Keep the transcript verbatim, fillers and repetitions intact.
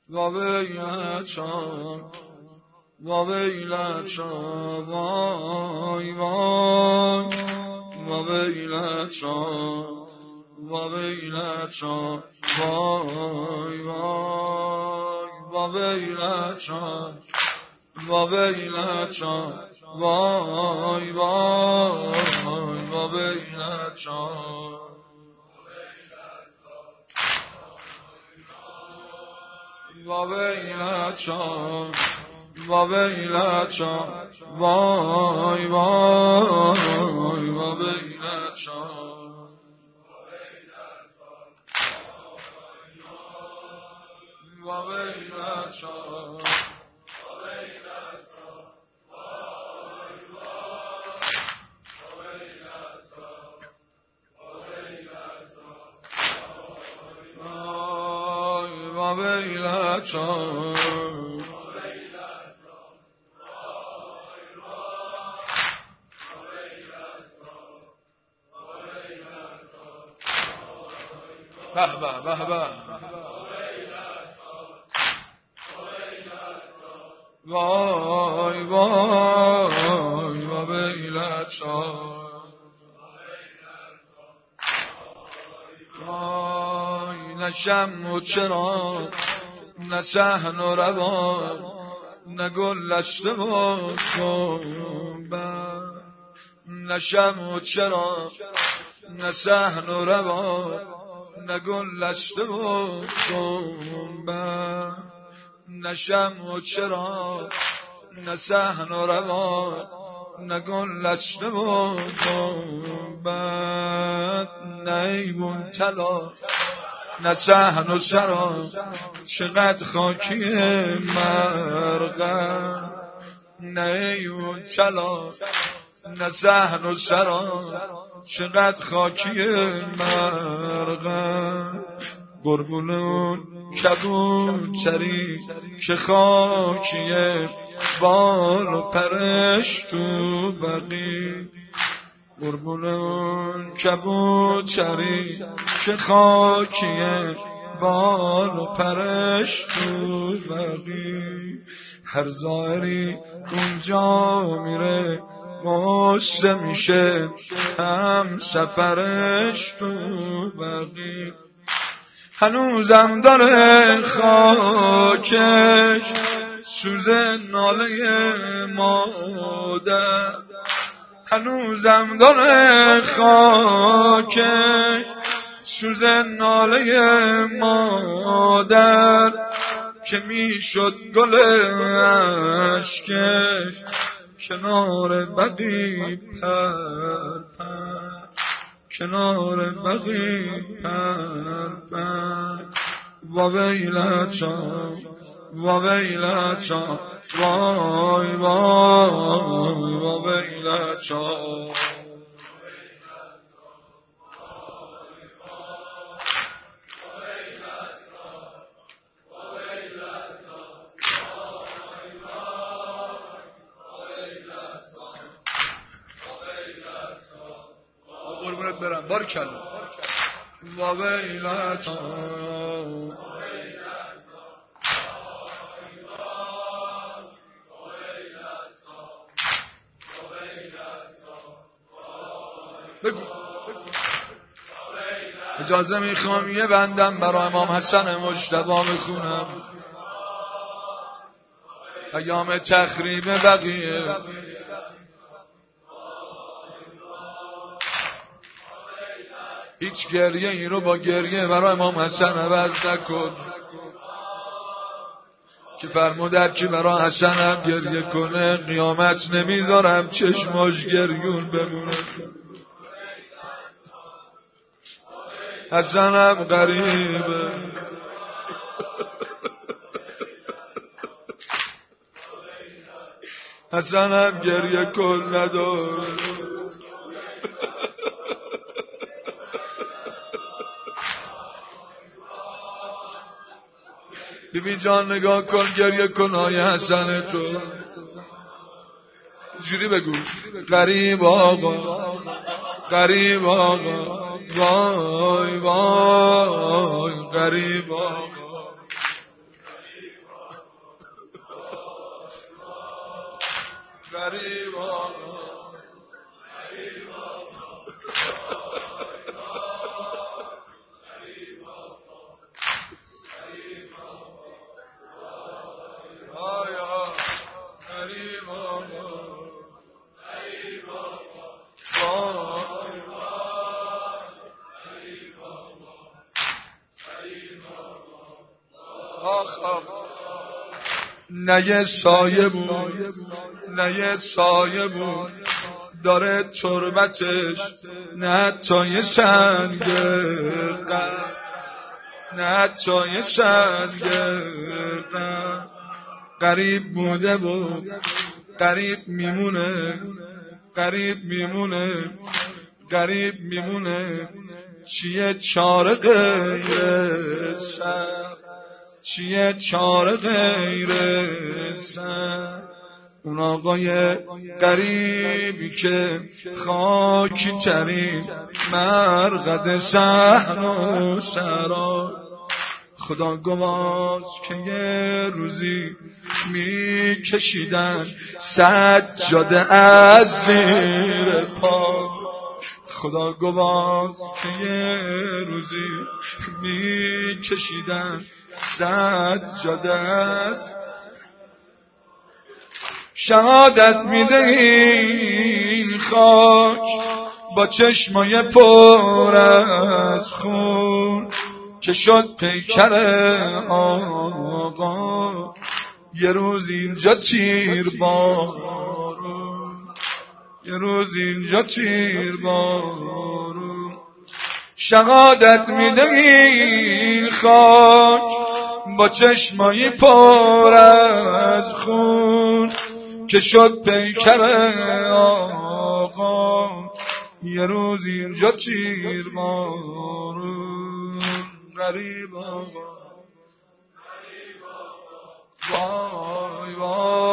و ویلچان و ویلچان وای وای و ویلچان و ویلچان وای وای و ویلچان و ویلچان وای وای و ویلچان و ویلچان و ویلچان وای وای و ویلچان و ویلچان و ویلچان به به به به وای وای و ویلچان وای نه شمع و چراغ نه صحن و روان نه گل لشته و گنبد نه شمع و چراغ نه صحن و روان نه گل لشته و گنبد نه شمع و چراغ نه صحن و روان نه گل لشته و گنبد نه ایوون طلا نه صحن و سرا چقدر خاکی مرغم نه ایوون طلا نه صحن و سرا چقدر خاکی مرغم قربون اون کبوتری که خاکیه بال و پرش تو بقی قربون اون کبوتری که خاکیه بال و پرش تو بقی هر ظاهری اونجا میره مشته میشه هم سفرش تو بقی هنوزم داره خاکش سوز ناله مادر هنوزم داره خاکش سوز ناله مادر که میشد گل اشکش کنار بقی پر پر کنار بقی پر پر و ویلچان و ویلچان وای وای و ویلچان قربونت برم بارکلا و ویلچان بگو اجازه میخوام یه بندم برای امام حسن مجتبی بخونم ایام تخریب بقیه هیچ گریه ای رو با گریه برای امام حسن عوض نکن که فرمودر که برای حسن هم گریه کنه قیامت نمیذارم چشماش گریون بمونه حسنم غریبه حسنم گریه کن نداره بیبی جان نگاه کن گریه کن آیه حسن تو جوری بگو غریب آقا غریب آقا وای وای غریب آقا غریب آقا آیا غریب آقا آخ آخ نه یه سایه بود نه یه سایه بود داره تربتش نه تا یه سنگ قلب نه تا یه سنگ قلب غریب بوده بود غریب میمونه غریب میمونه غریب میمونه چیه چاره غیر سر چیه چاره غیر سر اون آقای غریبی که خاکی ترین مرقد صحن و سرا خدا گواز که یه روزی میکشیدن سجاده از زیر پا خدا گواز که یه روزی میکشیدن سجاده از شهادت میده این خاک با چشمای پر از خون که شد پیکر آقا یه روز اینجا تیر بارون یه روز اینجا تیر بارون شهادت میده این خاک با چشمایی پر از خون که شد پیکر آقا یه روز اینجا تیر بارون غریب آقا وای وای